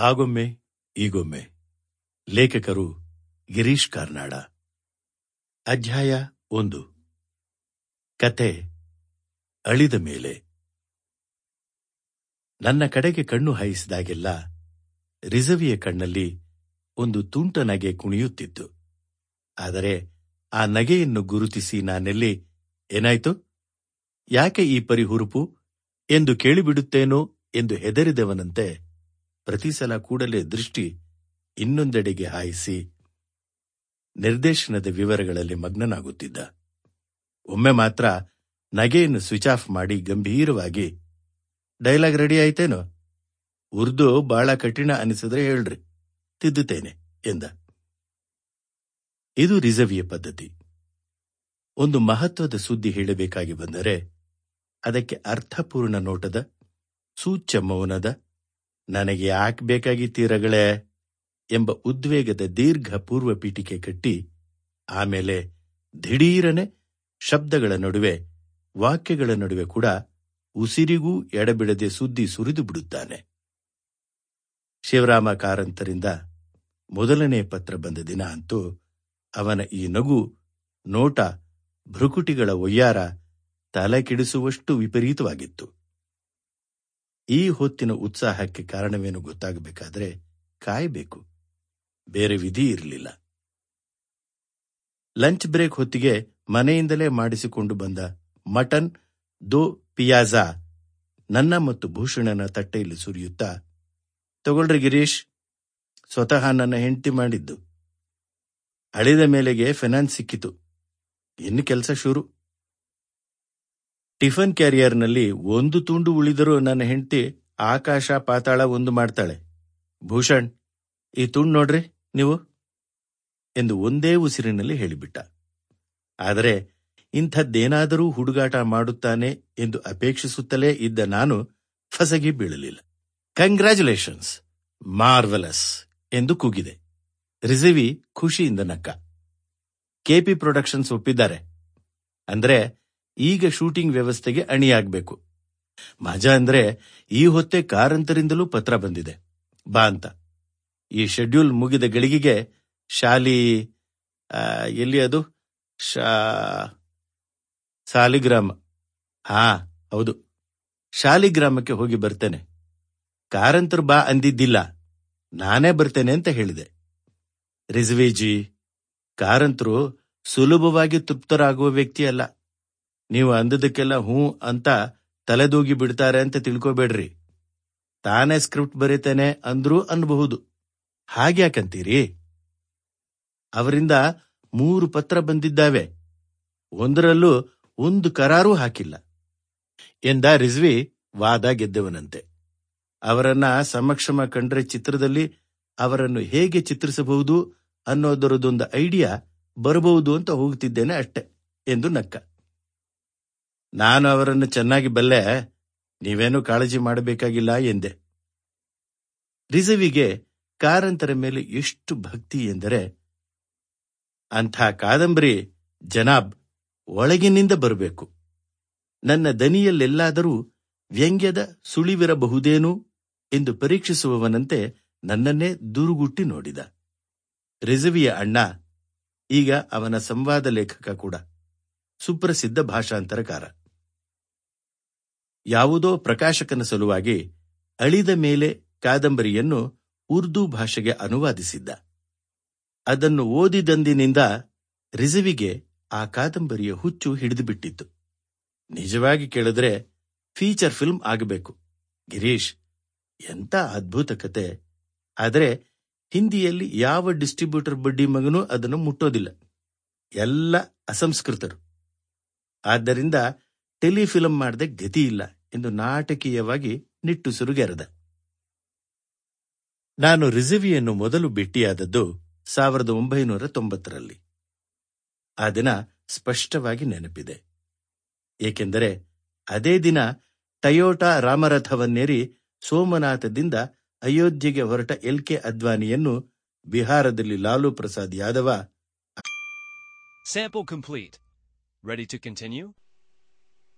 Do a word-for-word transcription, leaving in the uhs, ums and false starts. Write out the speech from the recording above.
ಆಗೊಮ್ಮೆ ಈಗೊಮ್ಮೆ. ಲೇಖಕರು ಗಿರೀಶ್ ಕಾರ್ನಾಡ. ಅಧ್ಯಾಯ ಒಂದು. ಕತೆ ಅಳಿದ ಮೇಲೆ. ನನ್ನ ಕಡೆಗೆ ಕಣ್ಣು ಹಾಯಿಸಿದಾಗೆಲ್ಲ ರಿಜವಿಯ ಕಣ್ಣಲ್ಲಿ ಒಂದು ತುಂಟ ನಗೆ ಕುಣಿಯುತ್ತಿತ್ತು. ಆದರೆ ಆ ನಗೆಯನ್ನು ಗುರುತಿಸಿ ನಾನೆಲ್ಲಿ ಏನಾಯ್ತು, ಯಾಕೆ ಈ ಪರಿಹುರುಪು ಎಂದು ಕೇಳಿಬಿಡುತ್ತೇನೋ ಎಂದು ಹೆದರಿದವನಂತೆ ಪ್ರತಿ ಸಲ ಕೂಡಲೇ ದೃಷ್ಟಿ ಇನ್ನೊಂದೆಡೆಗೆ ಹಾಯಿಸಿ ನಿರ್ದೇಶನದ ವಿವರಗಳಲ್ಲಿ ಮಗ್ನನಾಗುತ್ತಿದ್ದ. ಒಮ್ಮೆ ಮಾತ್ರ ನಗೆಯನ್ನು ಸ್ವಿಚ್ ಆಫ್ ಮಾಡಿ ಗಂಭೀರವಾಗಿ, ಡೈಲಾಗ್ ರೆಡಿ ಆಯ್ತೇನೋ, ಉರ್ದು ಬಹಳ ಕಠಿಣ ಅನಿಸಿದ್ರೆ ಹೇಳ್ರಿ, ತಿದ್ದುತ್ತೇನೆ ಎಂದ. ಇದು ರಿಜವಿಯ ಪದ್ಧತಿ. ಒಂದು ಮಹತ್ವದ ಸುದ್ದಿ ಹೇಳಬೇಕಾಗಿ ಬಂದರೆ ಅದಕ್ಕೆ ಅರ್ಥಪೂರ್ಣ ನೋಟದ, ಸೂಚ್ಯ ಮೌನದ, ನನಗೆ ಯಾಕೆ ಬೇಕಾಗಿತ್ತೀರಗಳೇ ಎಂಬ ಉದ್ವೇಗದ ದೀರ್ಘ ಪೂರ್ವ ಪೀಠಿಕೆ ಕಟ್ಟಿ ಆಮೇಲೆ ದಿಢೀರನೆ ಶಬ್ದಗಳ ನಡುವೆ, ವಾಕ್ಯಗಳ ನಡುವೆ ಕೂಡ ಉಸಿರಿಗೂ ಎಡಬಿಡದೆ ಸುದ್ದಿ ಸುರಿದು ಬಿಡುತ್ತಾನೆ. ಶಿವರಾಮ ಕಾರಂತರಿಂದ ಮೊದಲನೇ ಪತ್ರ ಬಂದ ದಿನ ಅಂತೂ ಅವನ ಈ ನಗು, ನೋಟ, ಭ್ರುಕುಟಿಗಳ ಒಯ್ಯಾರ ತಲೆ ಕೆಡಿಸುವಷ್ಟು ವಿಪರೀತವಾಗಿತ್ತು. ಈ ಹೊತ್ತಿನ ಉತ್ಸಾಹಕ್ಕೆ ಕಾರಣವೇನು ಗೊತ್ತಾಗಬೇಕಾದ್ರೆ ಕಾಯಬೇಕು, ಬೇರೆ ವಿಧಿ ಇರಲಿಲ್ಲ. ಲಂಚ್ ಬ್ರೇಕ್ ಹೊತ್ತಿಗೆ ಮನೆಯಿಂದಲೇ ಮಾಡಿಸಿಕೊಂಡು ಬಂದ ಮಟನ್ ದೋ ಪಿಯಾಜಾ ನನ್ನ ಮತ್ತು ಭೂಷಣನ ತಟ್ಟೆಯಲ್ಲಿ ಸುರಿಯುತ್ತಾ, ತಗೊಳ್ರಿ ಗಿರೀಶ್, ಸ್ವತಃ ನನ್ನ ಹೆಂಡತಿ ಮಾಡಿದ್ದು. ಅಳಿದ ಮೇಲೆಗೆ ಫೈನಾನ್ಸ್ ಸಿಕ್ಕಿತು, ಇನ್ನು ಕೆಲಸ ಶುರು. ಟಿಫನ್ ಕ್ಯಾರಿಯರ್ನಲ್ಲಿ ಒಂದು ತುಂಡು ಉಳಿದರೂ ನನ್ನ ಹೆಂಡತಿ ಆಕಾಶ ಪಾತಾಳ ಒಂದು ಮಾಡ್ತಾಳೆ. ಭೂಷಣ್, ಈ ತುಂಡು ನೋಡ್ರಿ ನೀವು ಎಂದು ಒಂದೇ ಉಸಿರಿನಲ್ಲಿ ಹೇಳಿಬಿಟ್ಟ. ಆದರೆ ಇಂಥದ್ದೇನಾದರೂ ಹುಡುಗಾಟ ಮಾಡುತ್ತಾನೆ ಎಂದು ಅಪೇಕ್ಷಿಸುತ್ತಲೇ ಇದ್ದ ನಾನು ಫಸಗಿ ಬೀಳಲಿಲ್ಲ. ಕಂಗ್ರ್ಯಾಚುಲೇಷನ್ಸ್, ಮಾರ್ವೆಲಸ್ ಎಂದು ಕೂಗಿದೆ. ರಿಜವಿ ಖುಷಿಯಿಂದ ನಕ್ಕ. ಕೆಪಿ ಪ್ರೊಡಕ್ಷನ್ಸ್ ಒಪ್ಪಿದ್ದಾರೆ ಅಂದ್ರೆ ಈಗ ಶೂಟಿಂಗ್ ವ್ಯವಸ್ಥೆಗೆ ಅಣಿಯಾಗಬೇಕು. ಮಜಾ ಅಂದ್ರೆ ಈ ಹೊತ್ತೆ ಕಾರಂತರಿಂದಲೂ ಪತ್ರ ಬಂದಿದೆ, ಬಾ ಅಂತ. ಈ ಶೆಡ್ಯೂಲ್ ಮುಗಿದ ಗಳಿಗೆಗೆ ಶಾಲಿ ಎಲ್ಲಿ ಅದು ಶಾ ಸಾಲಿಗ್ರಾಮ ಹಾ ಹೌದು ಶಾಲಿಗ್ರಾಮಕ್ಕೆ ಹೋಗಿ ಬರ್ತೇನೆ. ಕಾರಂತರು ಬಾ ಅಂದಿದ್ದಿಲ್ಲ, ನಾನೇ ಬರ್ತೇನೆ ಅಂತ ಹೇಳಿದೆ. ರಿಜವಿಜಿ, ಕಾರಂತರು ಸುಲಭವಾಗಿ ತೃಪ್ತರಾಗುವ ವ್ಯಕ್ತಿ ಅಲ್ಲ. ನೀವು ಅಂದದಕ್ಕೆಲ್ಲ ಹೂ ಅಂತ ತಲೆದೂಗಿ ಬಿಡ್ತಾರೆ ಅಂತ ತಿಳ್ಕೋಬೇಡ್ರಿ. ತಾನೇ ಸ್ಕ್ರಿಪ್ಟ್ ಬರೀತೇನೆ ಅಂದ್ರೂ ಅನ್ಬಹುದು. ಹಾಗ್ಯಾಕಂತೀರಿ? ಅವರಿಂದ ಮೂರು ಪತ್ರ ಬಂದಿದ್ದಾವೆ, ಒಂದರಲ್ಲೂ ಒಂದು ಕರಾರೂ ಹಾಕಿಲ್ಲ ಎಂದ ರಿಜ್ವಿ ವಾದ ಗೆದ್ದವನಂತೆ. ಅವರನ್ನ ಸಮಕ್ಷಮ ಕಂಡ್ರೆ ಚಿತ್ರದಲ್ಲಿ ಅವರನ್ನು ಹೇಗೆ ಚಿತ್ರಿಸಬಹುದು ಅನ್ನೋದರದೊಂದು ಐಡಿಯಾ ಬರಬಹುದು ಅಂತ ಹೋಗ್ತಿದ್ದೇನೆ ಅಷ್ಟೆ ಎಂದು ನಕ್ಕ. ನಾನು ಅವರನ್ನು ಚೆನ್ನಾಗಿ ಬಲ್ಲೆ, ನೀವೇನು ಕಾಳಜಿ ಮಾಡಬೇಕಾಗಿಲ್ಲ ಎಂದೆ. ರಿಜವಿಗೆ ಕಾರಂತರ ಮೇಲೆ ಎಷ್ಟು ಭಕ್ತಿ ಎಂದರೆ, ಅಂಥ ಕಾದಂಬರಿ ಜನಾಬ್ ಒಳಗಿನಿಂದ ಬರಬೇಕು. ನನ್ನ ದನಿಯಲ್ಲೆಲ್ಲಾದರೂ ವ್ಯಂಗ್ಯದ ಸುಳಿವಿರಬಹುದೇನು ಎಂದು ಪರೀಕ್ಷಿಸುವವನಂತೆ ನನ್ನನ್ನೇ ದುರುಗುಟ್ಟಿ ನೋಡಿದ. ರಿಜವಿಯ ಅಣ್ಣ, ಈಗ ಅವನ ಸಂವಾದ ಲೇಖಕ ಕೂಡ, ಸುಪ್ರಸಿದ್ಧ ಭಾಷಾಂತರಕಾರ. ಯಾವುದೋ ಪ್ರಕಾಶಕನ ಸಲುವಾಗಿ ಅಳಿದ ಮೇಲೆ ಕಾದಂಬರಿಯನ್ನು ಉರ್ದು ಭಾಷೆಗೆ ಅನುವಾದಿಸಿದ್ದ. ಅದನ್ನು ಓದಿದಂದಿನಿಂದ ರಿಜವಿಗೆ ಆ ಕಾದಂಬರಿಯ ಹುಚ್ಚು ಹಿಡಿದುಬಿಟ್ಟಿತ್ತು. ನಿಜವಾಗಿ ಕೇಳಿದ್ರೆ ಫೀಚರ್ ಫಿಲ್ಮ್ ಆಗಬೇಕು. ಗಿರೀಶ್, ಎಂಥ ಅದ್ಭುತ ಕತೆ! ಆದರೆ ಹಿಂದಿಯಲ್ಲಿ ಯಾವ ಡಿಸ್ಟ್ರಿಬ್ಯೂಟರ್ ಬಡ್ಡಿ ಮಗನೂ ಅದನ್ನು ಮುಟ್ಟೋದಿಲ್ಲ, ಎಲ್ಲ ಅಸಂಸ್ಕೃತರು. ಆದ್ದರಿಂದ ಟೆಲಿಫಿಲಂ ಮಾಡದೆ ಗತಿ ಇಲ್ಲ ಎಂದು ನಾಟಕೀಯವಾಗಿ ನಿಟ್ಟುಸಿರುಗೆರೆದ. ನಾನು ರಿಜವಿಯನ್ನು ಮೊದಲು ಭೇಟಿಯಾದದ್ದು ಸಾವಿರದ ಒಂಬೈನೂರ ತೊಂಬತ್ತರಲ್ಲಿ. ಆ ದಿನ ಸ್ಪಷ್ಟವಾಗಿ ನೆನಪಿದೆ, ಏಕೆಂದರೆ ಅದೇ ದಿನ ಟಯೋಟಾ ರಾಮರಥವನ್ನೇರಿ ಸೋಮನಾಥದಿಂದ ಅಯೋಧ್ಯೆಗೆ ಹೊರಟ ಎಲ್ ಕೆ ಅದ್ವಾನಿಯನ್ನು ಬಿಹಾರದಲ್ಲಿ Lalu Prasad Yadava Sample complete. Ready to continue?